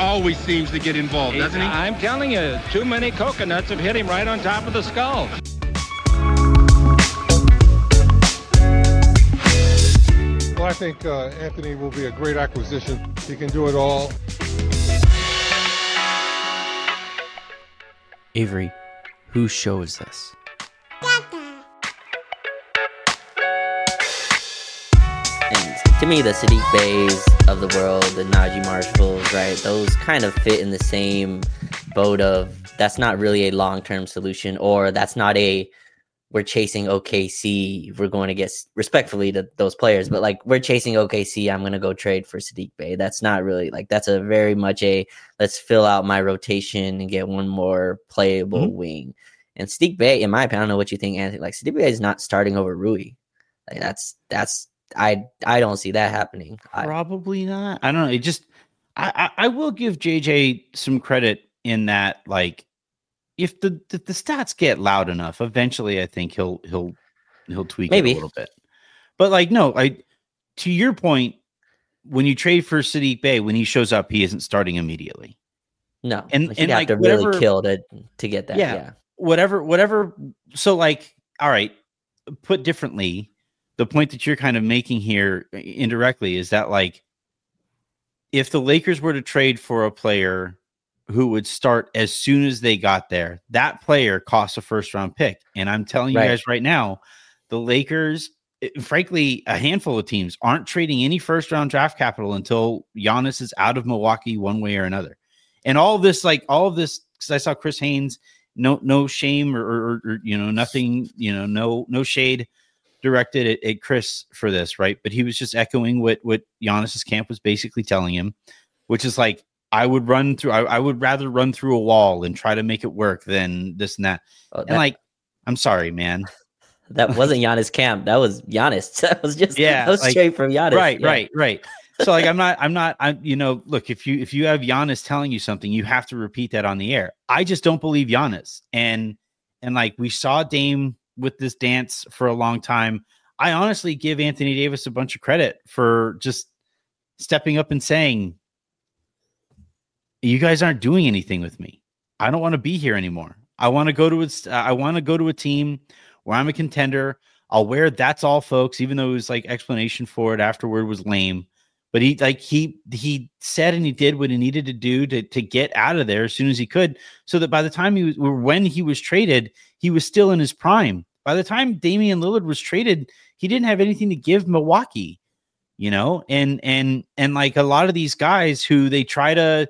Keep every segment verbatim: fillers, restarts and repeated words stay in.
always seems to get involved, he, doesn't he? I'm telling you, too many coconuts have hit him right on top of the skull. Well, I think uh, Anthony will be a great acquisition. He can do it all. Avery, whose show is this? And to me, the Saddiq Beys of the world, the Najee Marshalls, right? Those kind of fit in the same boat of that's not really a long-term solution, or that's not a we're chasing O K C. We're going to get respectfully to those players, but like we're chasing O K C. I'm going to go trade for Saddiq Bey. That's not really like that's a very much a let's fill out my rotation and get one more playable mm-hmm. wing. And Saddiq Bey, in my opinion, I don't know what you think, Anthony. Like Saddiq Bey is not starting over Rui. Like that's that's I I don't see that happening. Probably I, not. I don't know. It just I, I I will give J J some credit in that like. If the, the the stats get loud enough, eventually I think he'll he'll he'll tweak Maybe. it a little bit. But like no, I to your point, when you trade for Saddiq Bey, when he shows up, he isn't starting immediately. No, and like and have like to whatever, really kill to to get that. Yeah, yeah, whatever, whatever. So like, all right, put differently, the point that you're kind of making here indirectly is that like, if the Lakers were to trade for a player who would start as soon as they got there, that player costs a first round pick. And I'm telling you right. guys right now, the Lakers, frankly, a handful of teams aren't trading any first round draft capital until Giannis is out of Milwaukee one way or another. And all of this, like all of this, because I saw Chris Haynes, no, no shame or, or, or, you know, nothing, you know, no, no shade directed at, at Chris for this. Right. But he was just echoing what, what Giannis's camp was basically telling him, which is like, I would run through, I, I would rather run through a wall and try to make it work than this and that. Oh, that and like, I'm sorry, man. That wasn't Giannis camp. That was Giannis. That was just, yeah, that was like, straight from Giannis. Right, yeah. right, right. So like, I'm not, I'm not, I'm, you know, look, if you, if you have Giannis telling you something, you have to repeat that on the air. I just don't believe Giannis. And, and like we saw Dame with this dance for a long time. I honestly give Anthony Davis a bunch of credit for just stepping up and saying, you guys aren't doing anything with me. I don't want to be here anymore. I want to go to a, I want to go to a team where I'm a contender. I'll wear that's all, folks, even though his like explanation for it afterward was lame. But he like he he said and he did what he needed to do to to get out of there as soon as he could, so that by the time he was when he was traded, he was still in his prime. By the time Damian Lillard was traded, he didn't have anything to give Milwaukee, you know, and and and like a lot of these guys who they try to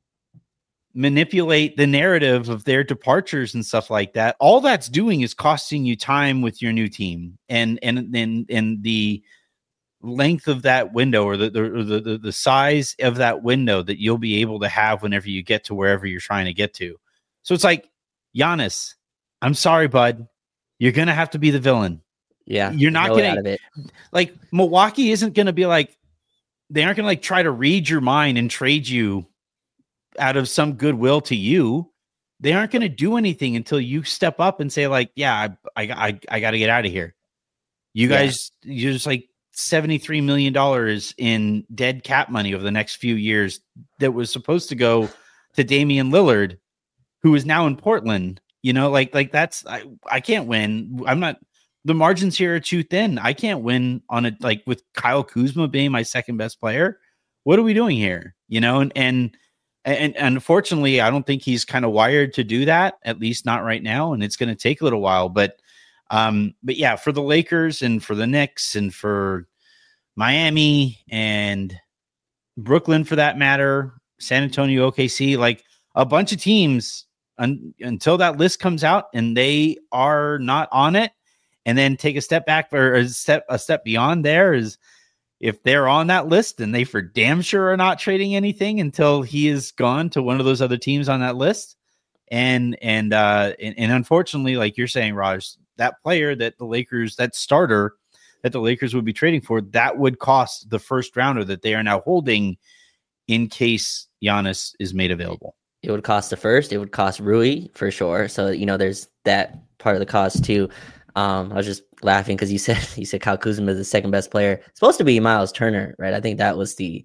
manipulate the narrative of their departures and stuff like that. All that's doing is costing you time with your new team, and and and and the length of that window, or the the, or the the the size of that window that you'll be able to have whenever you get to wherever you're trying to get to. So it's like, Giannis, I'm sorry, bud, you're gonna have to be the villain. Yeah, you're not no gonna like Milwaukee isn't gonna be like they aren't gonna like try to read your mind and trade you out of some goodwill to you. They aren't going to do anything until you step up and say like, yeah, I, I, I, I got to get out of here. You yeah. guys, you're just like seventy-three million dollars in dead cap money over the next few years that was supposed to go to Damian Lillard, who is now in Portland. You know, like, like that's, I, I can't win. I'm not, the margins here are too thin. I can't win on it. Like with Kyle Kuzma being my second best player. What are we doing here? You know, and, and, And, and unfortunately, I don't think he's kind of wired to do that, at least not right now. And it's going to take a little while. But, um, but yeah, for the Lakers and for the Knicks and for Miami and Brooklyn, for that matter, San Antonio, O K C, like a bunch of teams un- until that list comes out and they are not on it, and then take a step back or a step a step beyond there is. If they're on that list, then they for damn sure are not trading anything until he is gone to one of those other teams on that list. And and uh, and, and unfortunately, like you're saying, Raj, that player that the Lakers, that starter that the Lakers would be trading for, that would cost the first rounder that they are now holding in case Giannis is made available. It would cost the first. It would cost Rui for sure. So, you know, there's that part of the cost too. Um, I was just laughing because you said you said Kyle Kuzma is the second best player. It's supposed to be Miles Turner, right? I think that was the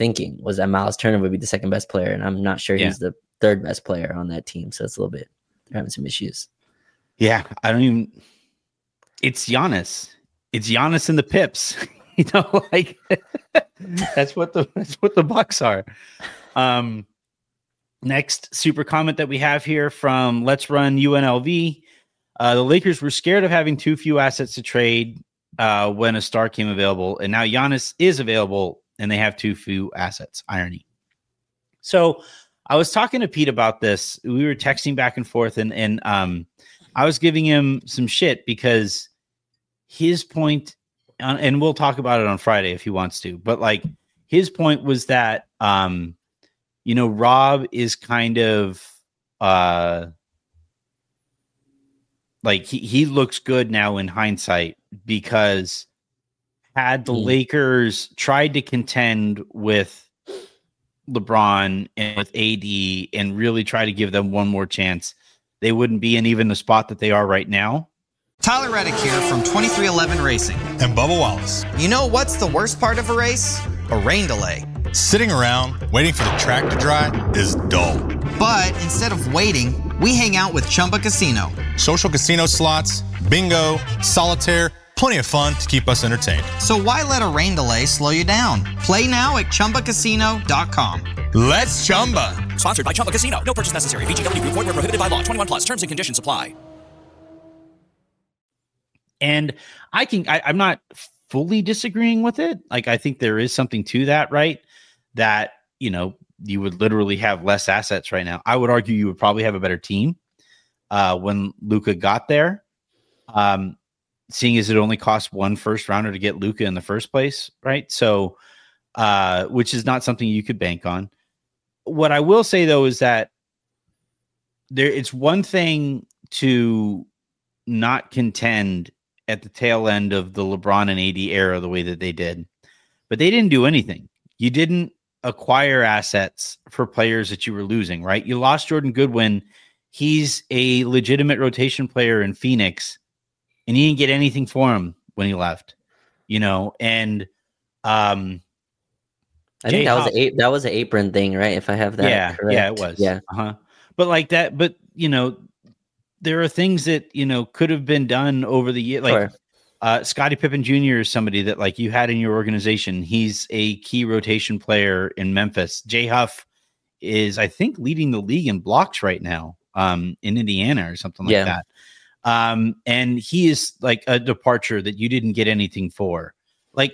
thinking was that Miles Turner would be the second best player, and I'm not sure Yeah. he's the third best player on that team. So it's a little bit they're having some issues. Yeah, I don't even. It's Giannis. It's Giannis and the Pips. You know, like that's what the that's what the Bucks are. Um, next super comment that we have here from Let's Run U N L V. Uh, the Lakers were scared of having too few assets to trade uh, when a star came available, and now Giannis is available, and they have too few assets. Irony. So I was talking to Pete about this. We were texting back and forth, and and um, I was giving him some shit because his point. And we'll talk about it on Friday if he wants to, but like his point was that, um, you know, Rob is kind of, uh, like he, he looks good now in hindsight because had the mm. Lakers tried to contend with LeBron and with A D and really try to give them one more chance, they wouldn't be in even the spot that they are right now. Tyler Reddick here from twenty-three eleven Racing. And Bubba Wallace. You know what's the worst part of a race? A rain delay. Sitting around waiting for the track to dry is dull. But instead of waiting, we hang out with Chumba Casino. Social casino slots, bingo, solitaire, plenty of fun to keep us entertained. So why let a rain delay slow you down? Play now at Chumba Casino dot com. Let's Chumba. Sponsored by Chumba Casino. No purchase necessary. V G W Group. Void where prohibited by law. twenty-one plus. Terms and conditions apply. And I can, I, I'm not fully disagreeing with it. Like, I think there is something to that, right? That, you know, you would literally have less assets right now. I would argue you would probably have a better team uh, when Luka got there. Um, seeing as it only cost one first rounder to get Luka in the first place, right? So, uh, which is not something you could bank on. What I will say though is that there, it's one thing to not contend at the tail end of the LeBron and A D era the way that they did, but they didn't do anything. You didn't acquire assets for players that you were losing, right? You lost Jordan Goodwin. He's a legitimate rotation player in Phoenix, and you didn't get anything for him when he left, you know, and um, I think that was a, that was an apron thing, right? If I have that, yeah, correct. yeah, it was, yeah, uh-huh. But like that, but you know, there are things that, you know, could have been done over the year. Like sure. uh, Scottie Pippen Junior is somebody that like you had in your organization. He's a key rotation player in Memphis. Jay Huff is, I think, leading the league in blocks right now um, in Indiana or something like yeah. that. Um, and he is like a departure that you didn't get anything for. Like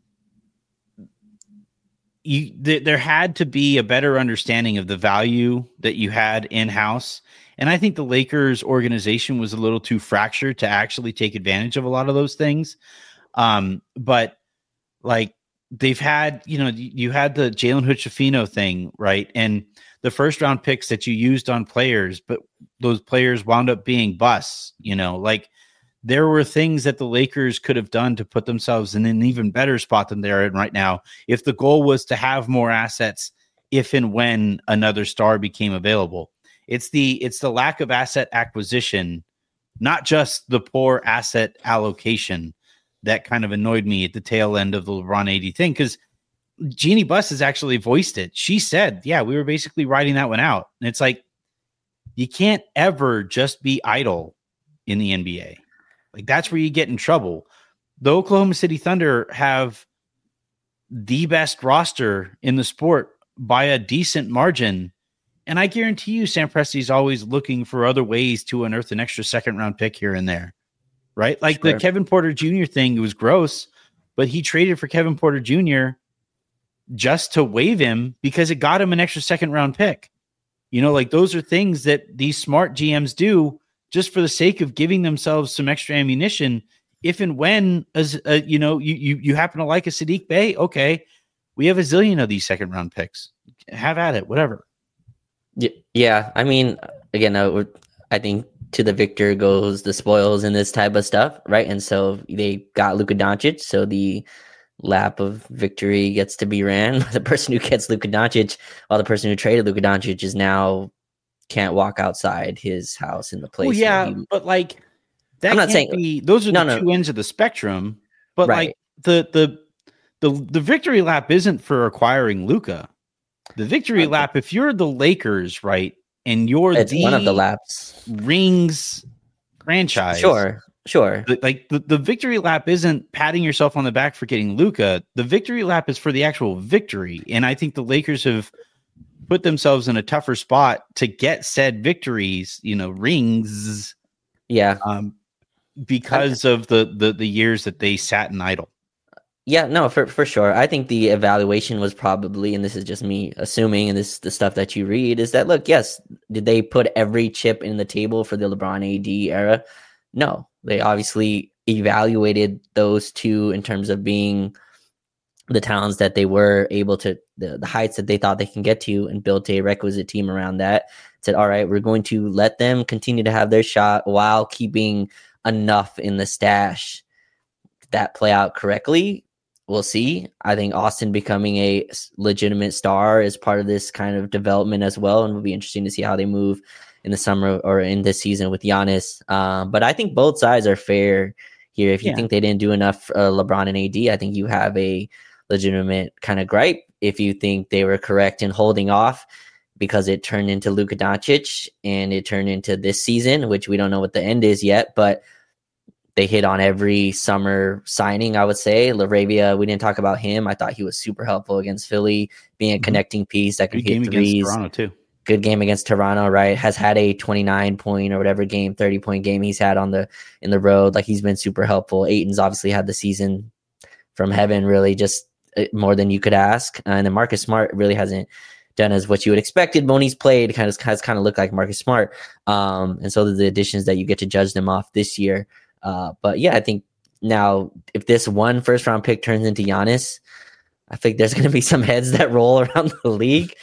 you, th- there had to be a better understanding of the value that you had in-house. And I think the Lakers organization was a little too fractured to actually take advantage of a lot of those things. Um, but like they've had, you know, you had the Jalen Hood-Schifino thing, right? And the first round picks that you used on players, but those players wound up being busts, you know, like there were things that the Lakers could have done to put themselves in an even better spot than they're in right now. If the goal was to have more assets, if and when another star became available. It's the it's the lack of asset acquisition, not just the poor asset allocation that kind of annoyed me at the tail end of the LeBron A D thing. Because Jeannie Buss has actually voiced it. She said, yeah, we were basically writing that one out. And it's like, you can't ever just be idle in the N B A. Like that's where you get in trouble. The Oklahoma City Thunder have the best roster in the sport by a decent margin. And I guarantee you, Sam Presti's always looking for other ways to unearth an extra second round pick here and there, right? Like sure. the Kevin Porter Junior thing was gross, but he traded for Kevin Porter Junior just to waive him because it got him an extra second round pick. You know, like those are things that these smart G Ms do just for the sake of giving themselves some extra ammunition. If and when, as uh, you know, you, you, you happen to like a Sadiq Bey, okay, we have a zillion of these second round picks. Have at it, whatever. Yeah, I mean, again, I, I think to the victor goes the spoils in this type of stuff, right? And so they got Luka Doncic, so the lap of victory gets to be ran. The person who gets Luka Doncic, while the person who traded Luka Doncic is now can't walk outside his house in the place. Well, yeah, he, but like that I'm not can't saying be, those are no, the no. two ends of the spectrum. But right. like the the the the victory lap isn't for acquiring Luka. The victory Okay. lap, if you're the Lakers, right, and you're It's the one of the laps. rings franchise, Sure, sure. the- like the, the victory lap isn't patting yourself on the back for getting Luka. The victory lap is for the actual victory, and I think the Lakers have put themselves in a tougher spot to get said victories, you know, rings, Yeah. um, because of the, the the years that they sat in idle. Yeah, no, for for sure. I think the evaluation was probably, and this is just me assuming, and this the stuff that you read is that look, yes, did they put every chip in the table for the LeBron A D era? No, they obviously evaluated those two in terms of being the talents that they were able to, the, the heights that they thought they can get to, and built a requisite team around that. Said, all right, we're going to let them continue to have their shot while keeping enough in the stash that play out correctly. We'll see. I think Austin becoming a legitimate star is part of this kind of development as well, and it'll be interesting to see how they move in the summer or in this season with Giannis. Um, but I think both sides are fair here. If you Yeah. think they didn't do enough, uh, LeBron and A D, I think you have a legitimate kind of gripe. If you think they were correct in holding off because it turned into Luka Doncic and it turned into this season, which we don't know what the end is yet, but they hit on every summer signing, I would say. LaRavia, we didn't talk about him. I thought he was super helpful against Philly, being a Mhm. connecting piece that can Good game hit against threes. Toronto too. Good game against Toronto, right? Has had a twenty-nine point or whatever game, thirty point game he's had on the in the road. Like, he's been super helpful. Aiton's obviously had the season from heaven, really, just uh, more than you could ask. Uh, and then Marcus Smart really hasn't done as what you would expected. When he's played, kind of has kind of looked like Marcus Smart. Um, and so the additions that you get to judge them off this year. Uh, but yeah, I think now if this one first round pick turns into Giannis, I think there's going to be some heads that roll around the league.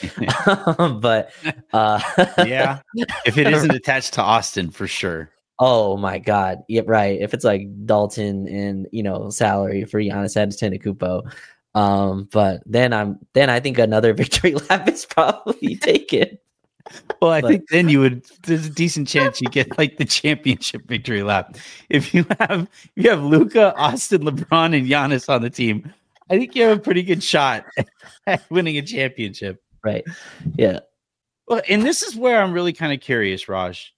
but uh, Yeah, if it isn't attached to Austin, for sure. oh my God, yeah, right. If it's like Dalton and you know salary for Giannis Antetokounmpo, um, but then I'm then I think another victory lap is probably taken. Well, I But- think then you would. There's a decent chance you get like the championship victory lap if you have if you have Luka, Austin, LeBron, and Giannis on the team. I think you have a pretty good shot at winning a championship. Right? Yeah. Well, and this is where I'm really kind of curious, Raj.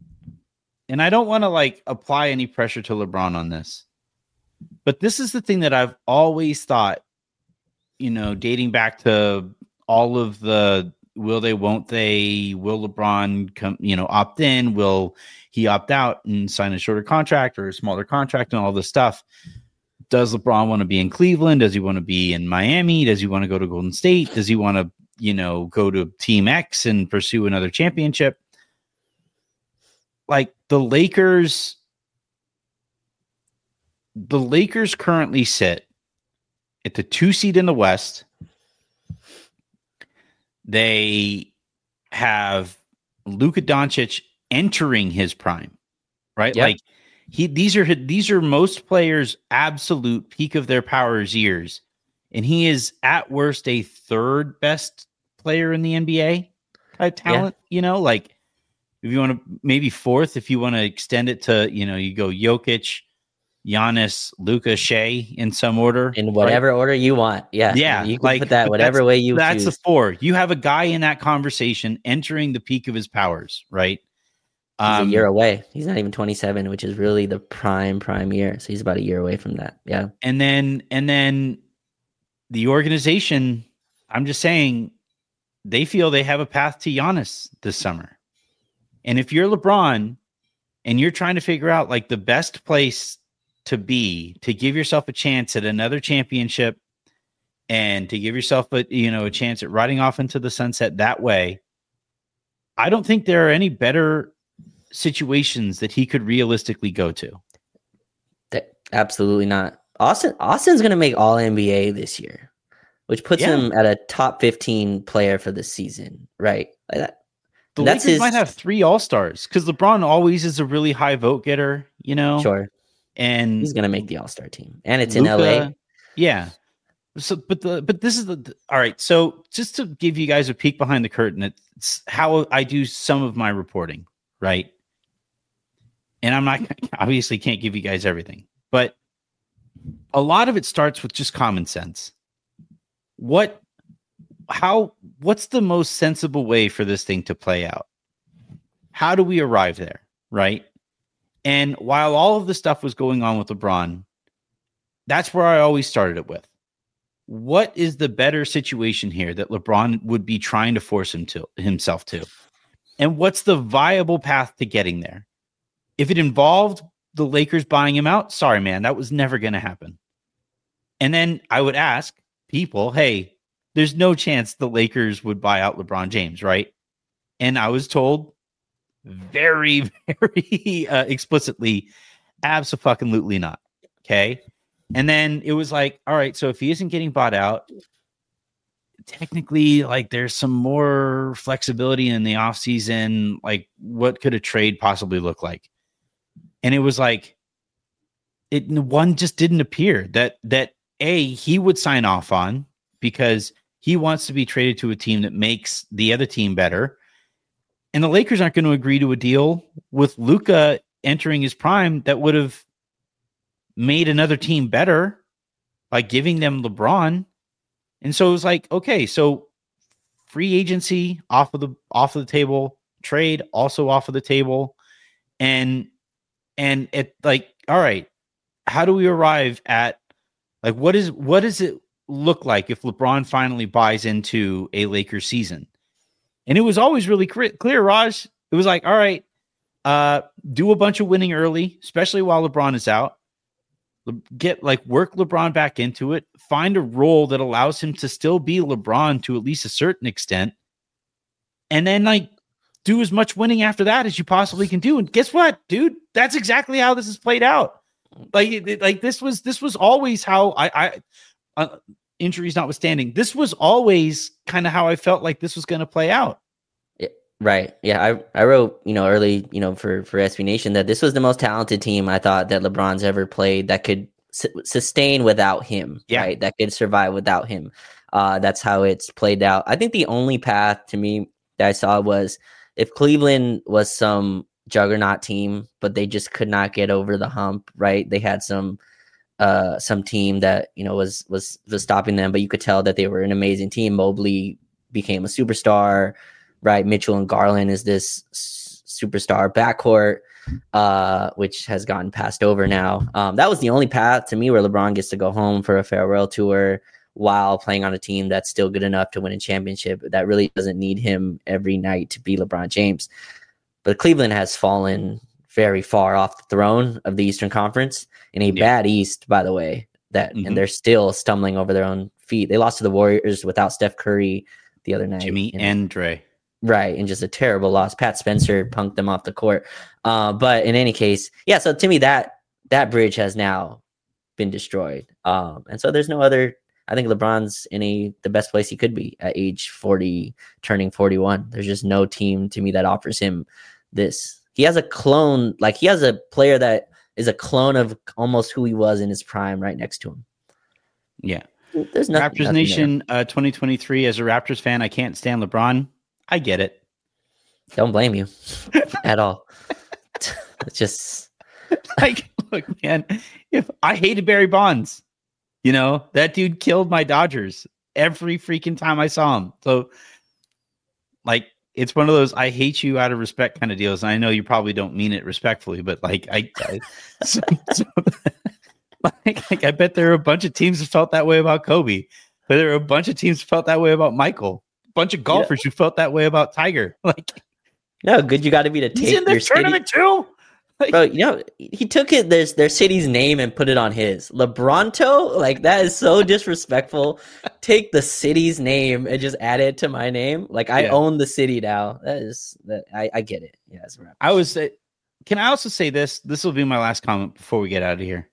And I don't want to like apply any pressure to LeBron on this, but this is the thing that I've always thought. You know, dating back to all of the will they, won't they, will LeBron come, you know, opt in? Will he opt out and sign a shorter contract or a smaller contract and all this stuff? Does LeBron want to be in Cleveland? Does he want to be in Miami? Does he want to go to Golden State? Does he want to, you know, go to Team X and pursue another championship? Like the Lakers, the Lakers currently sit at the two seed in the West. They have Luka Doncic entering his prime, right? Yeah. Like he, these are these are most players' absolute peak of their powers years, and he is at worst a third best player in the N B A type talent. You know, like if you want to maybe fourth, if you want to extend it to, you know, you go Jokic, Giannis, Luka, Shea in some order, In whatever order you want. Yeah. Yeah, You can like, put that but whatever that's- way you That's choose. a four. You have a guy in that conversation entering the peak of his powers, right? He's Um, a year away. He's not even twenty-seven, which is really the prime, prime year. So he's about a year away from that. Yeah. and then and then the organization, I'm just saying, they feel they have a path to Giannis this summer. And if you're LeBron and you're trying to figure out like the best place to be to give yourself a chance at another championship and to give yourself a, you know, a chance at riding off into the sunset that way, I don't think there are any better situations that he could realistically go to. Th- absolutely not. Austin Austin's going to make all N B A this year, which puts Yeah. him at a top fifteen player for the season, right? Like that. The That's Lakers his- might have three all-stars because LeBron always is a really high vote getter, you know? Sure. And He's going to make the All-Star team. And it's in L A. Luka- Yeah. So, but the but this is the, the all right. So, just to give you guys a peek behind the curtain, it's how I do some of my reporting, right? And I'm not obviously can't give you guys everything, but a lot of it starts with just common sense. What, how, what's the most sensible way for this thing to play out? How do we arrive there? Right. And while all of the stuff was going on with LeBron, that's where I always started it with. What is the better situation here that LeBron would be trying to force him to himself to? And what's the viable path to getting there? If it involved the Lakers buying him out, sorry, man, that was never going to happen. And then I would ask people, hey, there's no chance the Lakers would buy out LeBron James, right? And I was told very, very uh, explicitly, abso-fucking-lutely not. Okay. And then it was like, all right, so if he isn't getting bought out, technically, like, there's some more flexibility in the offseason. Like, what could a trade possibly look like? And it was like, it one just didn't appear that, that A, he would sign off on, because he wants to be traded to a team that makes the other team better. And the Lakers aren't going to agree to a deal with Luka entering his prime that would have made another team better by giving them LeBron. And so it was like, okay, so free agency off of the off of the table, trade also off of the table. And and it like, all right, how do we arrive at, like, what is what does it look like if LeBron finally buys into a Lakers season? And it was always really cr- clear, Raj. It was like, all right, uh, do a bunch of winning early, especially while LeBron is out. Get like work LeBron back into it, find a role that allows him to still be LeBron to at least a certain extent. And then like do as much winning after that as you possibly can do. And guess what, dude? That's exactly how this has played out. Like, it, like this was, this was always how I, I uh, injuries notwithstanding, this was always kind of how I felt like this was going to play out. Right. Yeah. I, I wrote, you know, early, you know, for, for S B Nation that this was the most talented team I thought that LeBron's ever played that could su- sustain without him. Yeah. Right. That could survive without him. Uh, that's how it's played out. I think the only path to me that I saw was if Cleveland was some juggernaut team, but they just could not get over the hump. Right. They had some, uh, some team that, you know, was, was, was stopping them, but you could tell that they were an amazing team. Mobley became a superstar. Right, Mitchell and Garland is this s- superstar backcourt, uh, which has gotten passed over now. Um, that was the only path to me where LeBron gets to go home for a farewell tour while playing on a team that's still good enough to win a championship. That really doesn't need him every night to be LeBron James. But Cleveland has fallen very far off the throne of the Eastern Conference in a yeah. bad East, by the way. That mm-hmm. and they're still stumbling over their own feet. They lost to the Warriors without Steph Curry the other night. Jimmy and Dre. Right, and just a terrible loss. Pat Spencer punked them off the court. Uh, but in any case, yeah, so to me, that that bridge has now been destroyed. Um, and so there's no other, I think LeBron's in a, the best place he could be at age forty, turning forty-one. There's just no team to me that offers him this. He has a clone, like he has a player that is a clone of almost who he was in his prime right next to him. Yeah. There's nothing, Raptors nothing Nation uh, twenty twenty-three, as a Raptors fan, I can't stand LeBron. I get it. Don't blame you at all. It's just like, look, man, if I hated Barry Bonds, you know, that dude killed my Dodgers every freaking time I saw him. So like, it's one of those, I hate you out of respect kind of deals. And I know you probably don't mean it respectfully, but like, I, I so, so, like, like, I bet there are a bunch of teams that felt that way about Kobe, but there are a bunch of teams that felt that way about Michael. Bunch of golfers yeah. who felt that way about Tiger. Like, no, good. You got to be to take he's in your the tournament city. too. Like, bro, you know, he took it their their city's name and put it on his. LeBronto, like that is so disrespectful. Take the city's name and just add it to my name. Like I yeah. own the city now. That is that I, I get it. Yeah, that's right. I was. Uh, can I also say this? This will be my last comment before we get out of here.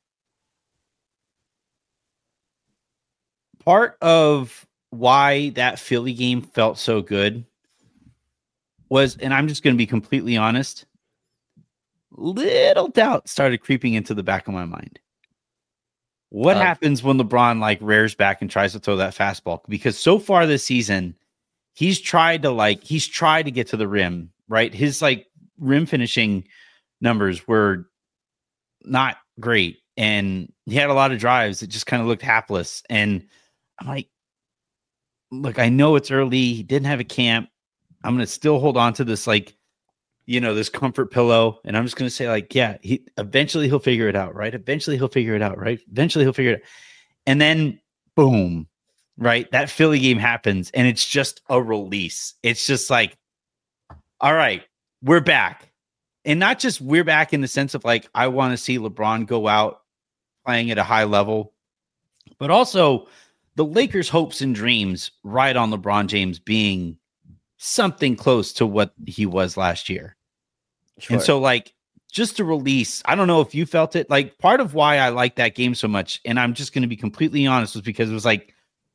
Part of why that Philly game felt so good was, and I'm just going to be completely honest, little doubt started creeping into the back of my mind. What uh, happens when LeBron like rears back and tries to throw that fastball? Because so far this season, he's tried to like, he's tried to get to the rim, right? His like rim finishing numbers were not great. and he had a lot of drives that just kind of looked hapless. And I'm like, look, I know it's early. He didn't have a camp. I'm going to still hold on to this, like, you know, this comfort pillow. And I'm just going to say, like, yeah, he eventually he'll figure it out, right? Eventually he'll figure it out, right? Eventually he'll figure it out. And then boom, right? That Philly game happens and it's just a release. It's just like, all right, we're back. And not just we're back in the sense of like, I want to see LeBron go out playing at a high level, but also the Lakers' hopes and dreams ride on LeBron James being something close to what he was last year. Sure. And so like just to release, I don't know if you felt it, like part of why I like that game so much, and I'm just going to be completely honest, was because it was like,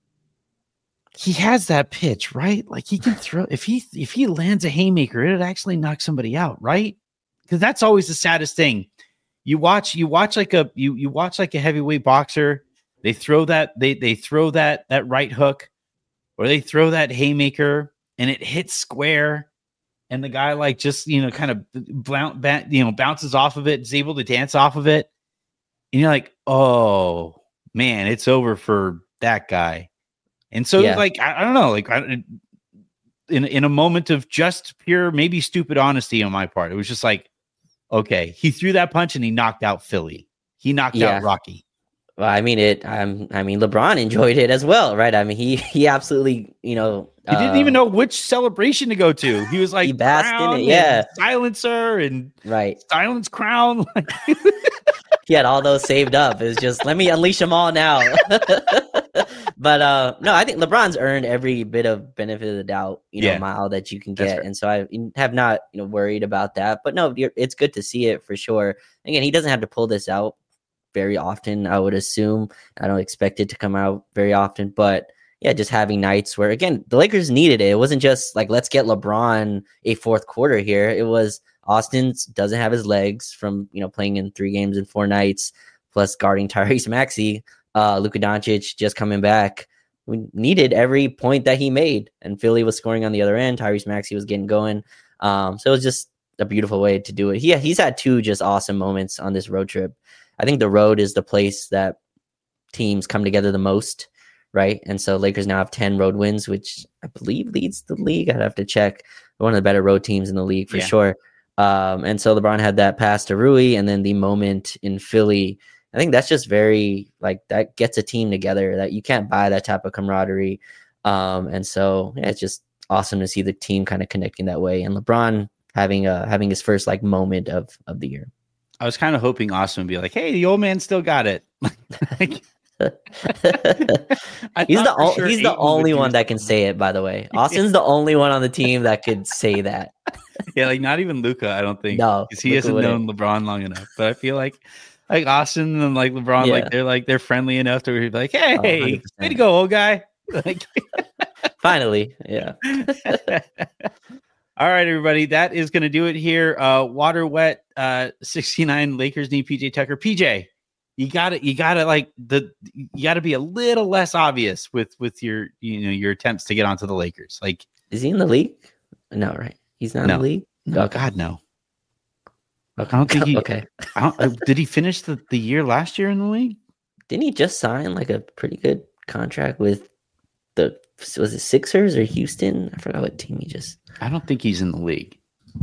he has that pitch, right? Like he can throw, if he, if he lands a haymaker, it'd actually knock somebody out, right? Because that's always the saddest thing. You watch, you watch like a, you, you watch like a heavyweight boxer. They throw that, they, they throw that, that right hook, or they throw that haymaker and it hits square. And the guy like just, you know, kind of bounce, you know, bounces off of it, is able to dance off of it. And you're like, oh man, it's over for that guy. And so yeah. like, I, I don't know, like I, in, in a moment of just pure, maybe stupid honesty on my part, it was just like, okay, he threw that punch and he knocked out Philly. He knocked yeah. out Rocky. Well, I mean, it, um, I mean, LeBron enjoyed it as well, right? I mean, he, he absolutely, you know, he didn't uh, even know which celebration to go to. He was like, he basked in it, yeah. Silencer and right. Silence Crown. He had all those saved up. It was just, let me unleash them all now. But uh, no, I think LeBron's earned every bit of benefit of the doubt, you know, yeah. mile that you can get. Right. And so I have not, you know, worried about that. But no, it's good to see it for sure. Again, he doesn't have to pull this out very often, I would assume. I don't expect it to come out very often. But yeah, just having nights where, again, the Lakers needed it. It wasn't just like, let's get LeBron a fourth quarter here. It was Austin doesn't have his legs from, you know, playing in three games in four nights, plus guarding Tyrese Maxey. Uh, Luka Doncic just coming back. We needed every point that he made, and Philly was scoring on the other end. Tyrese Maxey was getting going. Um, so it was just a beautiful way to do it. He, he's had two just awesome moments on this road trip. I think the road is the place that teams come together the most, right? And so Lakers now have ten road wins, which I believe leads the league. I'd have to check. One of the better road teams in the league for yeah. sure. Um, and so LeBron had that pass to Rui, and then the moment in Philly. I think that's just very, like, that gets a team together that you can't buy that type of camaraderie. Um, and so yeah, it's just awesome to see the team kind of connecting that way. And LeBron having a, having his first like moment of, of the year. I was kind of hoping Austin would be like, hey, the old man still got it. he's the, o- sure he's the only one that can say it, by the way. Austin's the only one on the team that could say that. Yeah, like not even Luka, I don't think. No. Because he Luka hasn't wouldn't. known LeBron long enough. But I feel like like Austin and like LeBron, yeah. like they're like they're friendly enough to be like, hey, oh, way to go, old guy. Like finally, yeah. All right, everybody, that is going to do it here. Uh, Water Wet uh, sixty-nine Lakers need P J Tucker. P J, you got to you got to like the you got to be a little less obvious with with your you know your attempts to get onto the Lakers. Like, is he in the league? No, right? He's not no. in the league. No, oh, God, no. I don't think he. Okay. I don't, uh, did he finish the, the year last year in the league? Didn't he just sign like a pretty good contract with the was it Sixers or Houston? I forgot what team he just. I don't think he's in the league.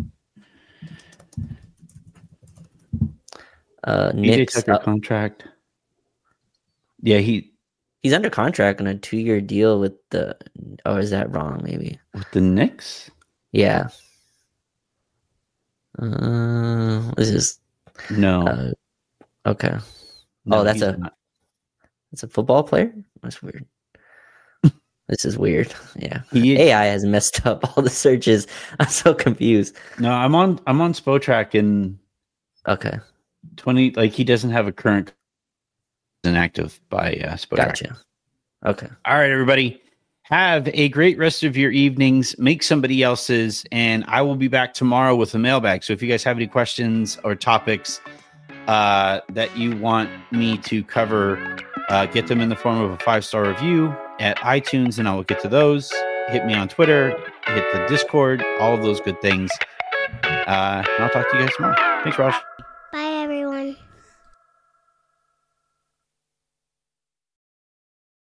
Uh, Knicks Tucker uh, contract. Yeah, he he's under contract on a two-year deal with the. Oh, is that wrong? Maybe with the Knicks. Yeah. Uh, this is no. Uh, okay. No, oh, that's a not. That's a football player. That's weird. This is weird. Yeah, he, A I has messed up all the searches. I'm so confused. No, I'm on. I'm on Spotrac in. Okay. twenty Like he doesn't have a current. Inactive by uh, Spotrac. Gotcha. Okay. All right, everybody. Have a great rest of your evenings. Make somebody else's, and I will be back tomorrow with a mailbag. So if you guys have any questions or topics uh, that you want me to cover, uh, get them in the form of a five-star review at iTunes, and I will get to those. Hit me on Twitter, hit the Discord, all of those good things. Uh, and I'll talk to you guys tomorrow. Thanks, Raj. Bye, everyone.